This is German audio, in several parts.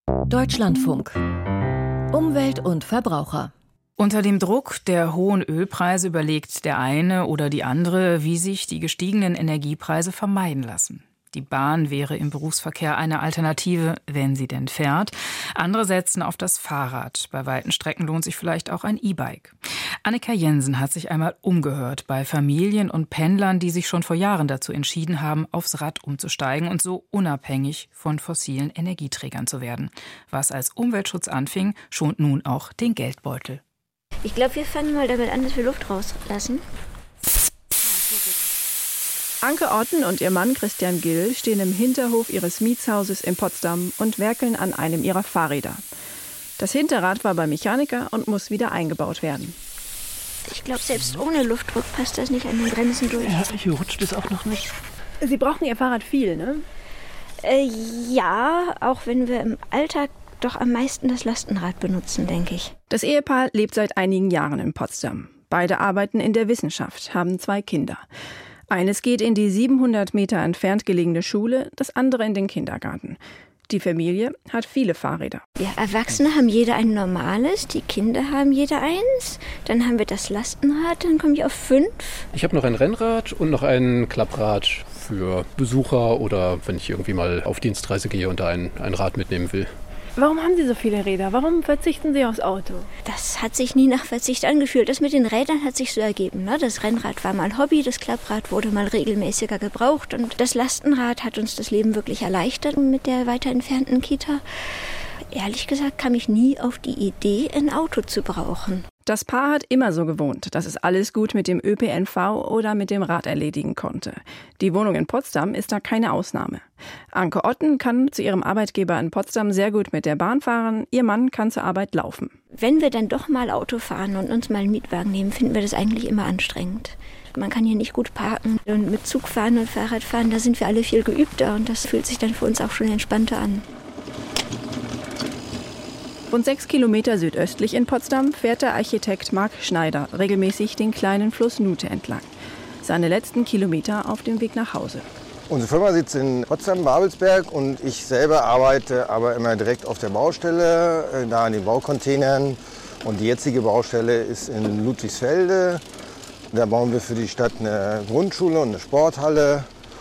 Deutschlandfunk. Umwelt und Verbraucher. Unter dem Druck der hohen Ölpreise überlegt der eine oder die andere, wie sich die gestiegenen Energiepreise vermeiden lassen. Die Bahn wäre im Berufsverkehr eine Alternative, wenn sie denn fährt. Andere setzen auf das Fahrrad. Bei weiten Strecken lohnt sich vielleicht auch ein E-Bike. Annika Jensen hat sich einmal umgehört bei Familien und Pendlern, die sich schon vor Jahren dazu entschieden haben, aufs Rad umzusteigen und so unabhängig von fossilen Energieträgern zu werden. Was als Umweltschutz anfing, schont nun auch den Geldbeutel. Ich glaube, wir fangen mal damit an, dass wir Luft rauslassen. Anke Otten und ihr Mann Christian Gill stehen im Hinterhof ihres Mietshauses in Potsdam und werkeln an einem ihrer Fahrräder. Das Hinterrad war beim Mechaniker und muss wieder eingebaut werden. Ich glaube, selbst ohne Luftdruck passt das nicht an den Bremsen durch. Ja, hier rutscht es auch noch nicht. Sie brauchen Ihr Fahrrad viel, ne? Ja, auch wenn wir im Alltag doch am meisten das Lastenrad benutzen, denke ich. Das Ehepaar lebt seit einigen Jahren in Potsdam. Beide arbeiten in der Wissenschaft, haben 2 Kinder. Eines geht in die 700 Meter entfernt gelegene Schule, das andere in den Kindergarten. Die Familie hat viele Fahrräder. Wir Erwachsene haben jeder ein normales, die Kinder haben jeder eins. Dann haben wir das Lastenrad, dann komme ich auf 5. Ich habe noch ein Rennrad und noch ein Klapprad für Besucher oder wenn ich irgendwie mal auf Dienstreise gehe und da ein Rad mitnehmen will. Warum haben Sie so viele Räder? Warum verzichten Sie aufs Auto? Das hat sich nie nach Verzicht angefühlt. Das mit den Rädern hat sich so ergeben. Ne? Das Rennrad war mal Hobby, das Klapprad wurde mal regelmäßiger gebraucht und das Lastenrad hat uns das Leben wirklich erleichtert mit der weiter entfernten Kita. Ehrlich gesagt kam ich nie auf die Idee, ein Auto zu brauchen. Das Paar hat immer so gewohnt, dass es alles gut mit dem ÖPNV oder mit dem Rad erledigen konnte. Die Wohnung in Potsdam ist da keine Ausnahme. Anke Otten kann zu ihrem Arbeitgeber in Potsdam sehr gut mit der Bahn fahren, ihr Mann kann zur Arbeit laufen. Wenn wir dann doch mal Auto fahren und uns mal einen Mietwagen nehmen, finden wir das eigentlich immer anstrengend. Man kann hier nicht gut parken und mit Zug fahren und Fahrrad fahren, da sind wir alle viel geübter und das fühlt sich dann für uns auch schon entspannter an. Rund 6 Kilometer südöstlich in Potsdam fährt der Architekt Marc Schneider regelmäßig den kleinen Fluss Nuthe entlang. Seine letzten Kilometer auf dem Weg nach Hause. Unsere Firma sitzt in Potsdam-Babelsberg und ich selber arbeite aber immer direkt auf der Baustelle, da an den Baucontainern. Und die jetzige Baustelle ist in Ludwigsfelde. Da bauen wir für die Stadt eine Grundschule und eine Sporthalle.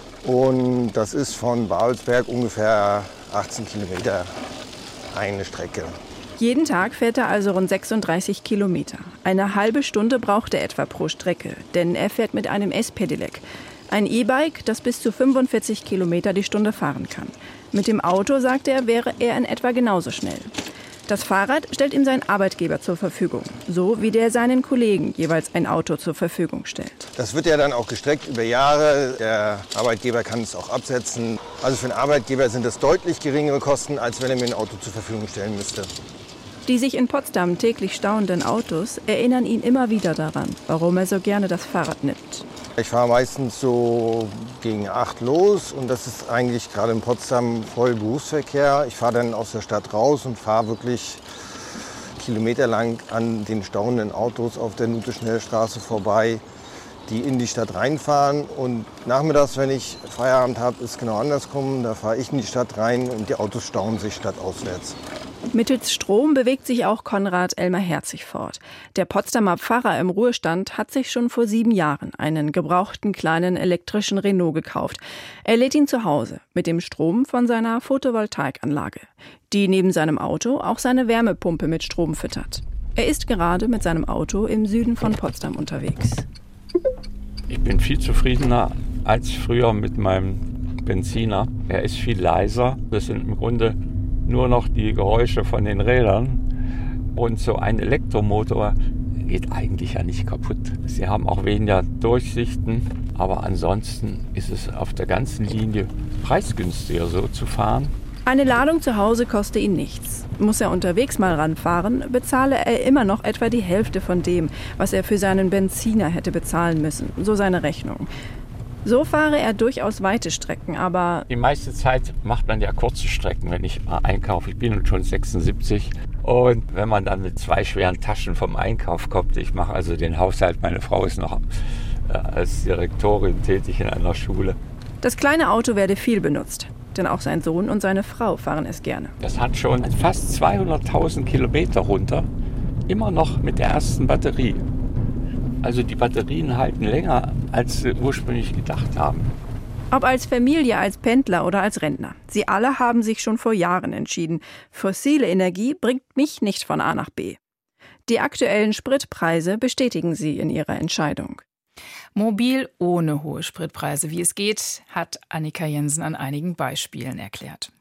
Und das ist von Babelsberg ungefähr 18 Kilometer eine Strecke. Jeden Tag fährt er also rund 36 Kilometer. Eine halbe Stunde braucht er etwa pro Strecke, denn er fährt mit einem S-Pedelec. Ein E-Bike, das bis zu 45 Kilometer die Stunde fahren kann. Mit dem Auto, sagt er, wäre er in etwa genauso schnell. Das Fahrrad stellt ihm sein Arbeitgeber zur Verfügung, so wie der seinen Kollegen jeweils ein Auto zur Verfügung stellt. Das wird ja dann auch gestreckt über Jahre. Der Arbeitgeber kann es auch absetzen. Also für den Arbeitgeber sind das deutlich geringere Kosten, als wenn er mir ein Auto zur Verfügung stellen müsste. Die sich in Potsdam täglich stauenden Autos erinnern ihn immer wieder daran, warum er so gerne das Fahrrad nimmt. Ich fahre meistens so gegen 8 los und das ist eigentlich gerade in Potsdam voll Berufsverkehr. Ich fahre dann aus der Stadt raus und fahre wirklich kilometerlang an den stauenden Autos auf der Nuthe-Schnellstraße vorbei, die in die Stadt reinfahren. Und nachmittags, wenn ich Feierabend habe, ist genau andersrum. Da fahre ich in die Stadt rein und die Autos stauen sich stadtauswärts. Mittels Strom bewegt sich auch Konrad Elmer-Herzig fort. Der Potsdamer Pfarrer im Ruhestand hat sich schon vor 7 Jahren einen gebrauchten kleinen elektrischen Renault gekauft. Er lädt ihn zu Hause mit dem Strom von seiner Photovoltaikanlage, die neben seinem Auto auch seine Wärmepumpe mit Strom füttert. Er ist gerade mit seinem Auto im Süden von Potsdam unterwegs. Ich bin viel zufriedener als früher mit meinem Benziner. Er ist viel leiser. Das sind im Grunde nur noch die Geräusche von den Rädern. Und so ein Elektromotor geht eigentlich ja nicht kaputt. Sie haben auch weniger Durchsichten, aber ansonsten ist es auf der ganzen Linie preisgünstiger so zu fahren. Eine Ladung zu Hause koste ihn nichts. Muss er unterwegs mal ranfahren, bezahle er immer noch etwa die Hälfte von dem, was er für seinen Benziner hätte bezahlen müssen, so seine Rechnung. So fahre er durchaus weite Strecken, aber Die meiste Zeit macht man ja kurze Strecken, wenn ich mal einkaufe. Ich bin schon 76 und wenn man dann mit 2 schweren Taschen vom Einkauf kommt, ich mache also den Haushalt, meine Frau ist noch als Direktorin tätig in einer Schule. das kleine Auto werde viel benutzt. Denn auch sein Sohn und seine Frau fahren es gerne. Das hat schon fast 200.000 Kilometer runter, immer noch mit der ersten Batterie. Also die Batterien halten länger, als sie ursprünglich gedacht haben. Ob als Familie, als Pendler oder als Rentner. Sie alle haben sich schon vor Jahren entschieden. Fossile Energie bringt mich nicht von A nach B. Die aktuellen Spritpreise bestätigen sie in ihrer Entscheidung. Mobil ohne hohe Spritpreise, wie es geht, hat Annika Jensen an einigen Beispielen erklärt.